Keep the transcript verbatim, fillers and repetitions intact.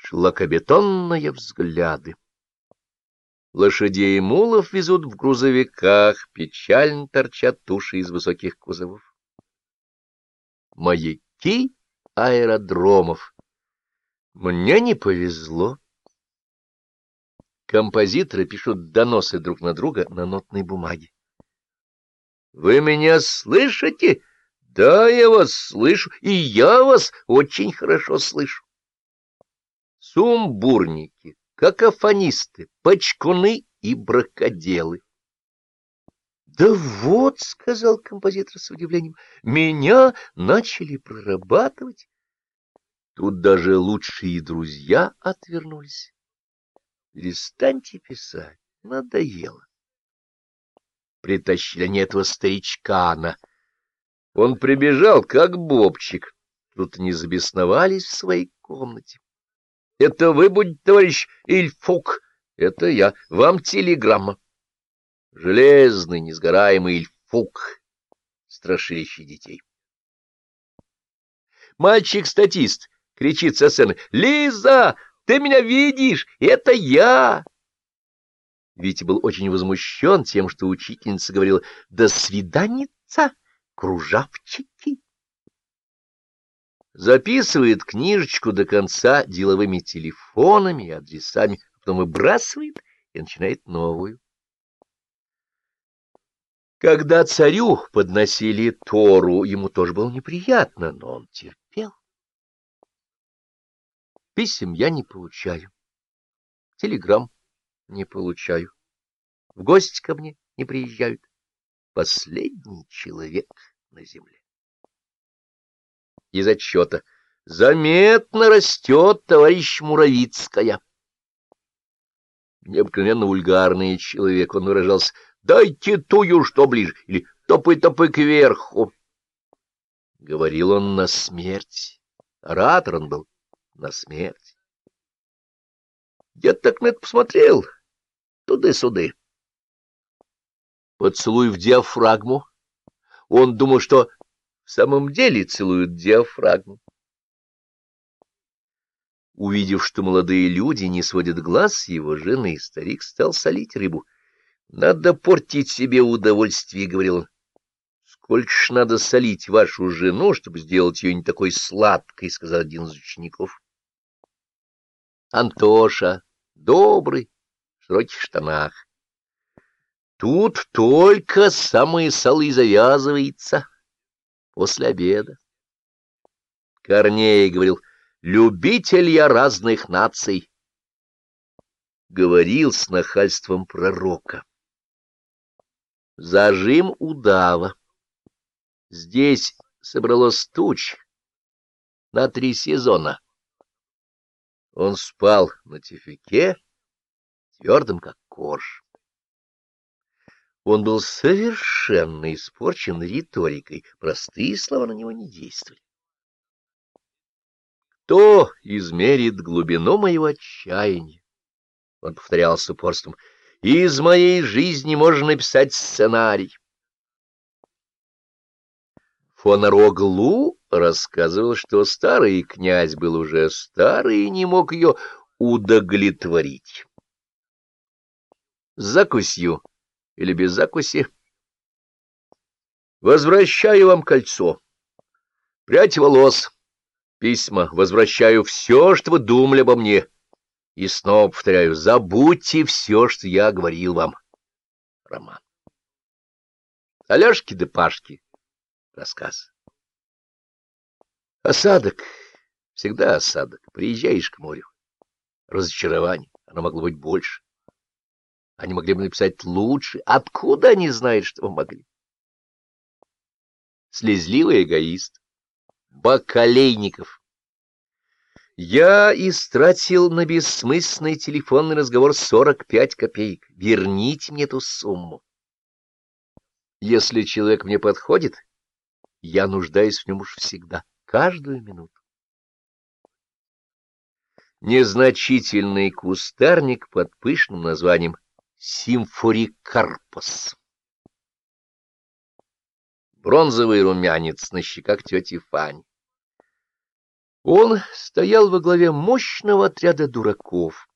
шлакобетонные взгляды. Лошадей и мулов везут в грузовиках, печально торчат туши из высоких кузовов. Маяки аэродромов. Мне не повезло. Композиторы пишут доносы друг на друга на нотной бумаге. «Вы меня слышите?» «Да, я вас слышу, и я вас очень хорошо слышу». Сумбурники, какофонисты, почкуны и бракоделы. «Да вот», — сказал композитор с удивлением, — «меня начали прорабатывать». Тут даже лучшие друзья отвернулись. «Перестаньте писать, надоело». Притащили они этого старичкана. Он прибежал, как бобчик. Тут они забесновались в своей комнате. — Это вы будете, товарищ Ильфук? — Это я. Вам телеграмма. Железный, несгораемый Ильфук, страшилище детей. Мальчик-статист кричит со сцены: «Лиза, ты меня видишь? Это я!» Витя был очень возмущен тем, что учительница говорила: «До свиданица, кружавчики!» Записывает книжечку до конца деловыми телефонами и адресами, а потом выбрасывает и начинает новую. Когда царю подносили Тору, ему тоже было неприятно, но он терпел. Писем я не получаю, телеграмм не получаю, в гости ко мне не приезжают. Последний человек на земле. Из отчета: заметно растет товарищ Муравицкая. Необыкновенно вульгарный человек, он выражался: «Дайте тую, что ближе», или «топы-топы кверху». Говорил он на смерть. Оратор он был на смерть. Я так на это посмотрел, туды-суды. Поцелуй в диафрагму. Он думал, что в самом деле целуют диафрагму. Увидев, что молодые люди не сводят глаз с его жены, старик стал солить рыбу. «Надо портить себе удовольствие», — говорил он. «Сколько ж надо солить вашу жену, чтобы сделать ее не такой сладкой», — сказал один из учеников. Антоша, добрый, в широких штанах. Тут только самые солы завязывается после обеда. Корней говорил: «Любитель я разных наций». Говорил с нахальством пророка. Зажим удава. Здесь собралось туч на три сезона. Он спал на тюфяке, твердым как корж. Он был совершенно испорчен риторикой, простые слова на него не действовали. «Кто измерит глубину моего отчаяния?» Он повторял с упорством: «Из моей жизни можно написать сценарий». Фон Роглу рассказывал, что старый князь был уже старый и не мог ее удовлетворить. С закусью или без закуси. «Возвращаю вам кольцо, прядь волос, письма, возвращаю все, что вы думали обо мне. И снова повторяю: забудьте все, что я говорил вам». Роман. Алешки да Пашки. Рассказ. Осадок. Всегда осадок. Приезжаешь к морю. Разочарование. Оно могло быть больше. Они могли бы написать лучше. Откуда они знают, что вы могли? Слезливый эгоист. Бакалейников. Я истратил на бессмысленный телефонный разговор сорок пять копеек. Верните мне эту сумму. Если человек мне подходит, я нуждаюсь в нем уж всегда, каждую минуту. Незначительный кустарник под пышным названием симфорикарпос. Бронзовый румянец на щеках тети Фани. Он стоял во главе мощного отряда дураков,